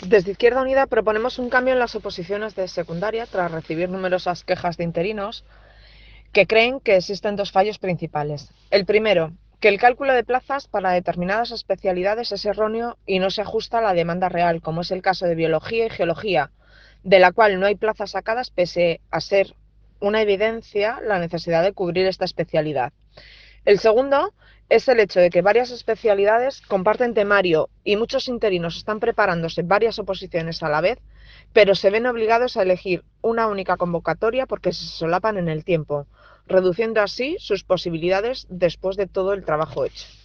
Desde Izquierda Unida proponemos un cambio en las oposiciones de secundaria tras recibir numerosas quejas de interinos que creen que existen dos fallos principales. El primero, que el cálculo de plazas para determinadas especialidades es erróneo y no se ajusta a la demanda real, como es el caso de biología y geología, de la cual no hay plazas sacadas pese a ser una evidencia la necesidad de cubrir esta especialidad. El segundo es el hecho de que varias especialidades comparten temario y muchos interinos están preparándose varias oposiciones a la vez, pero se ven obligados a elegir una única convocatoria porque se solapan en el tiempo, reduciendo así sus posibilidades después de todo el trabajo hecho.